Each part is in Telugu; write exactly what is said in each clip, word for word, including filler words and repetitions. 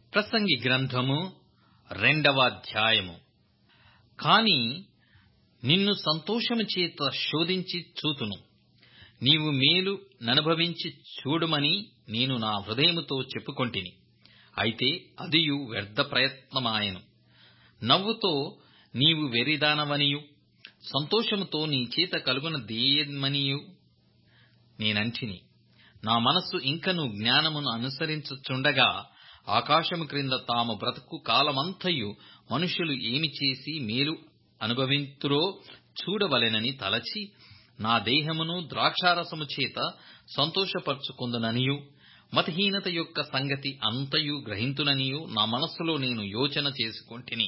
ప్రసంగి గ్రంథము రెండవ అధ్యాయము. కాని నిన్ను సంతోషము చేత శోధించి చూతును, నీవు మేలు ననుభవించి చూడుమని నేను నా హృదయముతో చెప్పుకొంటిని. అయితే అదియు వ్యర్థ ప్రయత్నమాయెను. నవ్వుతో నీవు వెర్రిదానవనియు, సంతోషముతో నీ చేత కలుగునదేమనియు నేనంటిని. నా మనస్సు ఇంకను జ్ఞానమును అనుసరించుచుండగా, ఆకాశము క్రింద తాము బ్రతుకు కాలమంతయు మనుష్యులు ఏమి చేసి మేలు అనుభవింతురో చూడవలెనని తలచి, నా దేహమును ద్రాక్షారసము చేత సంతోషపరచుకొందుననియు, మతిహీనత యొక్క సంగతి అంతయు గ్రహింతుననియు నా మనస్సులో నేను యోచన చేసుకొంటిని.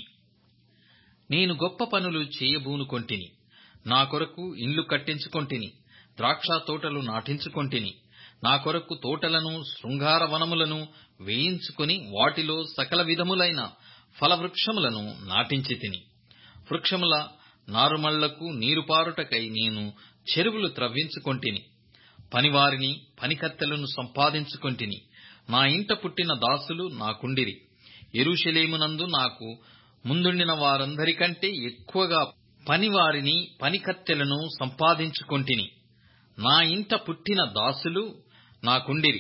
నేను గొప్ప పనులు చేయబూనుకొంటిని. నా కొరకు ఇండ్లు కట్టించుకొంటిని, ద్రాక్ష తోటలు నాటించుకొంటిని. నా కొరకు తోటలను శృంగారవనములను వేయించుకొని వాటిలో సకల విధములైన ఫలవృక్షములను నాటించితిని. వృక్షముల నారుమళ్లకు నీరుపారుటకై నేను చెరువులు త్రవ్వించుకొంటిని. పనివారిని పనికత్తెలను సంపాదించుకొంటిని. నా ఇంట పుట్టిన దాసులు నాకుండిరి. యెరూషలేమునందు నాకు ముందుండిన వారందరికంటే ఎక్కువగా పనివారిని పనికత్తెలను సంపాదించుకొంటిని. నా ఇంట పుట్టిన దాసులు నాకుండిరి.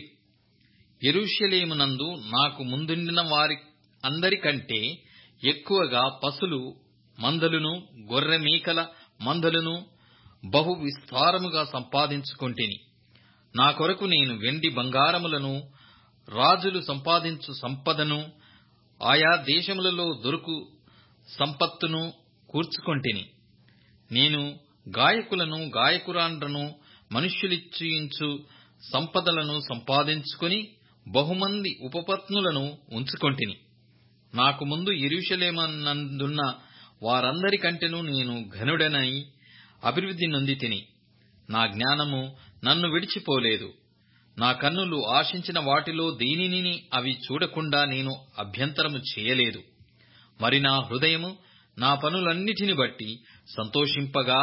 యెరూషలేమునందు నాకు ముందుండిన వారి అందరికంటే ఎక్కువగా పశులు మందలును గొర్రె మేకల మందలును బహు విస్తారముగా సంపాదించుకొంటిని. నా కొరకు నేను వెండి బంగారములను, రాజులు సంపాదించు సంపదను, ఆయా దేశములలో దొరుకు సంపత్తును కూర్చుకొంటిని. నేను గాయకులను గాయకురాండ్రను మనుష్యులిచ్చించు సంపదలను సంపాదించుకొని బహుమంది ఉపపత్నులను ఉంచుకొంటిని. నాకు ముందు యెరూషలేమునందున్న వారందరికంటెను నేను ఘనుడనై అభివృద్ధి నొందితిని. నా జ్ఞానము నన్ను విడిచిపోలేదు. నా కన్నులు ఆశించిన వాటిలో దేనిని అవి చూడకుండా నేను అభ్యంతరము చేయలేదు. మరి నా హృదయము నా పనులన్నిటిని బట్టి సంతోషింపగా,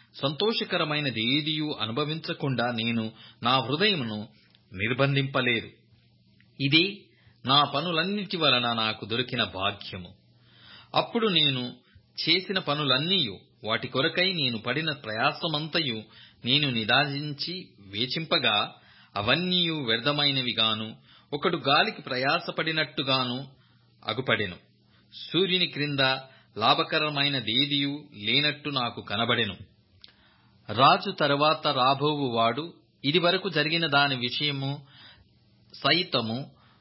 సంతోషకరమైనదేదియూ అనుభవించకుండా నేను నా హృదయమును నిర్బంధింపలేదు. ఇదే నా పనులన్నిటి వలన నాకు దొరికిన భాగ్యము. అప్పుడు నేను చేసిన పనులన్నీయు, వాటి కొరకై నేను పడిన ప్రయాసమంతయు నేను నిదానించి వేచింపగా, అవన్నీయు వ్యర్థమైనవిగాను, ఒకడు గాలికి ప్రయాసపడినట్టుగాను అగుపడెను. సూర్యుని క్రింద లాభకరమైనదేదియూ లేనట్టు నాకు కనబడెను. రాజు తరువాత రాబోవువాడు ఇదివరకు జరిగిన దాని విషయము సైతము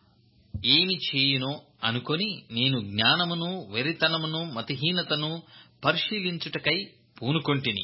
ఏమి చేయునో అనుకొని, నేను జ్ఞానమును వెర్రితనమును మతిహీనతను పరిశీలించుటకై పూనుకొంటిని.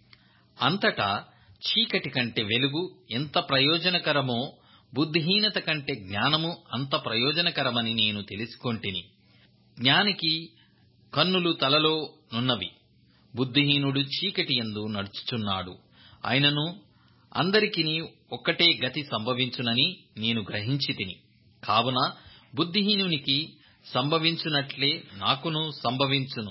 అంతటా చీకటి కంటే వెలుగు ఎంత ప్రయోజనకరమో, బుద్ధిహీనత కంటే జ్ఞానము అంత ప్రయోజనకరమని నేను తెలుసుకొంటిని. జ్ఞానికి కన్నులు తలలో నున్నవి, బుద్ధిహీనుడు చీకటి యందు నడుచుచున్నాడు. అయినను అందరికిని ఒక్కటే గతి సంభవించునని నేను గ్రహించితిని. కావున బుద్ధిహీనునికి సంభవించునట్లే నాకును సంభవించును.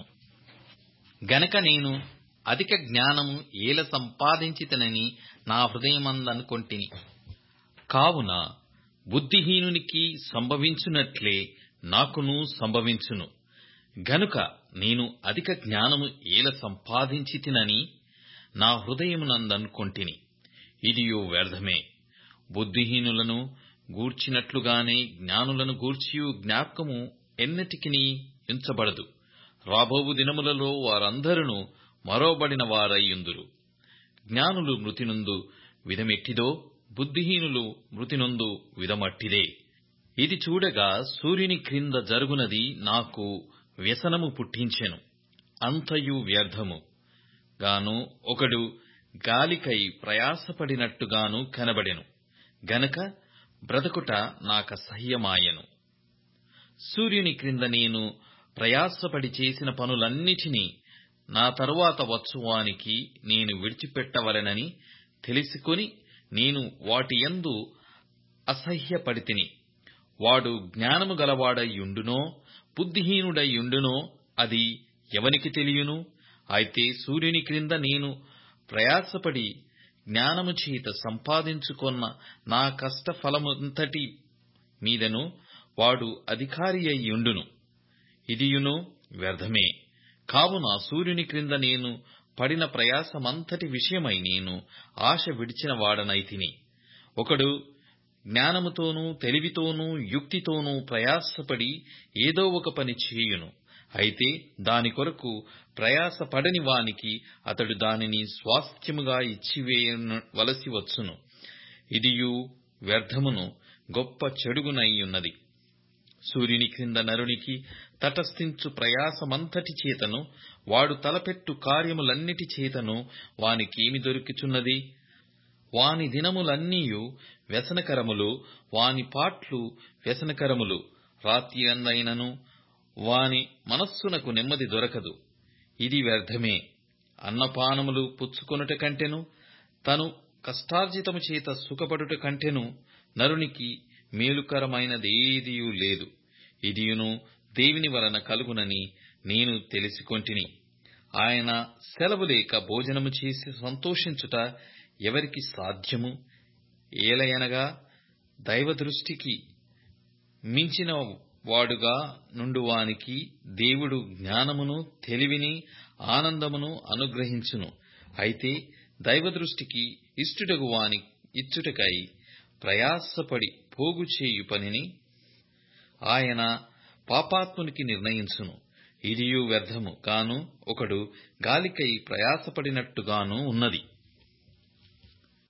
గనక నేను అధిక జ్ఞానము ఏల సంపాదించితినని నా హృదయమందనుకొంటిని. కావున బుద్ధిహీనునికి సంభవించునట్లే నాకును సంభవించును. గనుక నేను అధిక జ్ఞానము ఏల సంపాదించితినని నా హృదయమునందనుకొంటిని. ఇదియో వ్యర్థమే. బుద్ధిహీనులను గూర్చినట్లుగానే జ్ఞానులను గూర్చియు జ్ఞాపకము ఎన్నటికినీ ఉంచబడదు. రాబోవు దినములలో వారందరూ మరోబడిన వారయ్యుందురు. జ్ఞానులు మృతినొందు విధమెట్టిదో, బుద్ధిహీనులు మృతినొందు విధమట్టిదే. ఇది చూడగా సూర్యుని క్రింద జరుగునది నాకు వ్యసనము పుట్టించెను. అంతయు వ్యర్థము గాను, ఒకడు గాలికై ప్రయాసపడినట్టుగాను కనబడెను. గనక బ్రతుకుట నాకసహ్యమాయెను. సూర్యుని క్రింద నేను ప్రయాసపడి చేసిన పనులన్నిటినీ నా తరువాత వచ్చువానికి నేను విడిచిపెట్టవలెనని తెలిసికొని, నేను వాటి యందు అసహ్యపడితిని. వాడు జ్ఞానము గలవాడైయుండునో బుద్ధిహీనుడైయుండునో అది ఎవనికి తెలియను? అయితే సూర్యుని క్రింద నేను ప్రయాసపడి జ్ఞానము చేత సంపాదించుకొన్న నా కష్ట ఫలమంతటి మీదను వాడు అధికారి అయ్యుండును. ఇదియును వ్యర్థమే. కావున సూర్యుని క్రింద నేను పడిన ప్రయాసమంతటి విషయమై నేను ఆశ విడిచిన వాడనైతిని. ఒకడు జ్ఞానముతోనూ తెలివితోనూ యుక్తితోనూ ప్రయాసపడి ఏదో ఒక పని చేయును. అయితే దాని కొరకు ప్రయాసపడని వానికి అతడు దానిని స్వాస్థ్యముగా ఇచ్చివేయవలసి వచ్చును. ఇదియు వ్యర్థమును గొప్ప చెడుగునైయున్నది. సూర్యుని క్రింద నరునికి తటస్థించు ప్రయాసమంతటి చేతను వాడు తలపెట్టు కార్యములన్నిటి చేతను వానికేమి దొరుకుచున్నది? వాని దినములన్నీయు వ్యసనకరములు, వాని పాట్లు వ్యసనకరములు. రాత్రి అందైనను వాని మనస్సునకు నెమ్మది దొరకదు. ఇది వ్యర్థమే. అన్నపానములు పుచ్చుకొనుట కంటెను తను కష్టార్జితము చేత సుఖపడుట కంటెను నరునికి మేలుకరమైనదేదియూ లేదు. ఇదియును దేవుని వలన కలుగునని నేను తెలిసికొంటిని. ఆయన సెలవు లేక భోజనము చేసి సంతోషించుట ఎవరికి సాధ్యము? ఏలయనగా దైవదృష్టికి మించిన వాడుగా నుండువానికి దేవుడు జ్ఞానమును తెలివిని ఆనందమును అనుగ్రహించును. అయితే దైవదృష్టికి ఇష్టుడగు వాని ఇచ్చుటకై ప్రయాసపడి పోగు చేయు పనిని ఆయన పాపాత్మునికి నిర్ణయించును. ఇదియు వ్యర్థము గాను ఒకడు గాలికై ప్రయాసపడినట్టుగాను ఉన్నది.